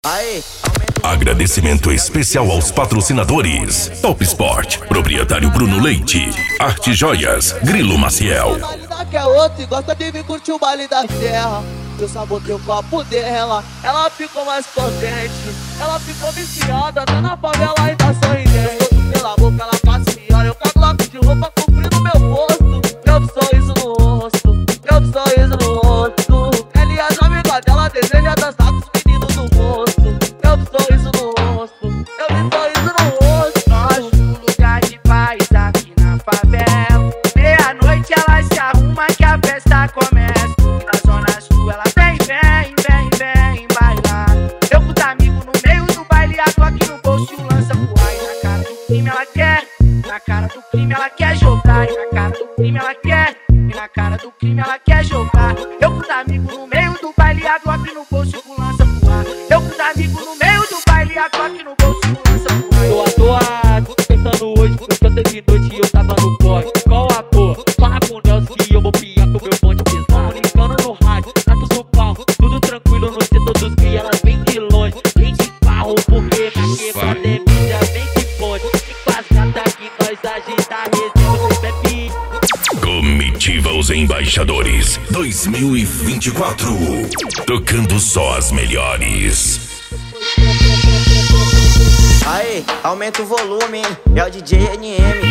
Aí, Agradecimento especial aos patrocinadores: Top Sport, proprietário Bruno Leite, Arte Joias, Grilo Maciel. que é outro e gosta de vir curtir o baile da terra. Eu sabotei o copo dela, ela ficou mais contente. Ela ficou viciada, tá na favela e tá sorridente. Pela boca ela passeia, eu cago logo de roupa cobrindo meu rosto. Eu sorriso no rosto, eu sorriso no rosto. Ela e as amigas dela desejam dançar com os meninos do rosto. Eu sorriso no rosto, eu sorriso no rosto. Nós no lugar de paz aqui na favela. Meia-noite ela se arruma que a festa começa. Na zona sul ela vem bailar. Eu com os amigos no meio do baile, água aqui no bolso lança voar. E na cara do crime ela quer, na cara do crime ela quer jogar. E na cara do crime ela quer, e na cara do crime ela quer jogar. Eu com os amigos no meio do baile, água aqui no bolso lança voar. Eu com os amigos no meio do baile, água aqui no bolso lança voar. Tô atoado, pensando hoje, porque ontem de noite eu tava no corre. Qual a porra? Fala com Deus que eu vou piar com meu bonde pesado. Comunicando no rádio, trato do pau, tudo tranquilo no setor dos que elas vêm de longe. Vem de carro, porque na quebrada é mídia, vem de bonde. E com as gatas que nós agita a resenha, bebe. Comitiva Os Embaixadores 2024, tocando só as melhores. Aí, aumenta o volume, é o DJ NM.